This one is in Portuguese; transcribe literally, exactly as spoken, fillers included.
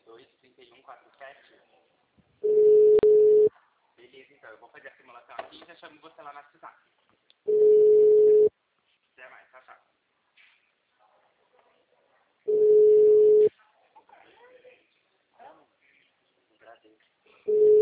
dois, trinta e um, quarenta e sete. Beleza, então. Eu vou fazer a simulação aqui e já chamo você lá no WhatsApp. Até mais. Tchau, tchau. Agradeço.